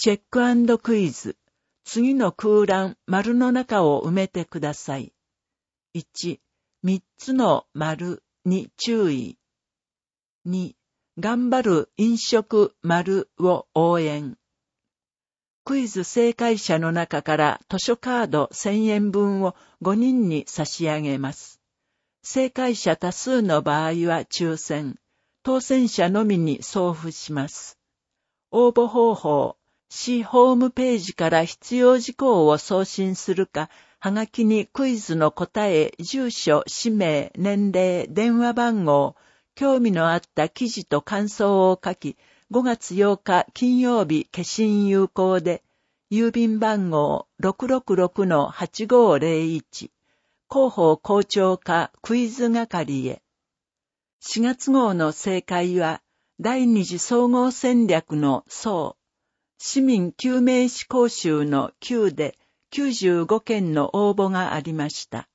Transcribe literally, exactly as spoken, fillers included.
チェック&クイズ。次の空欄、丸の中を埋めてください。いち、みっつの丸に注意。に、頑張る飲食丸を応援。クイズ正解者の中から図書カードせんえん分をごにんに差し上げます。正解者多数の場合は抽選、当選者のみに送付します。応募方法、市ホームページから必要事項を送信するか、はがきにクイズの答え、住所、氏名、年齢、電話番号、興味のあった記事と感想を書き、ごがつようか金曜日消印有効で、郵便番号 ろくろくろくのはちごーぜろいち、広報校長課クイズ係へ。しがつ号の正解は、第二次総合戦略の総、市民救命士講習のきゅうできゅうじゅうごけんの応募がありました。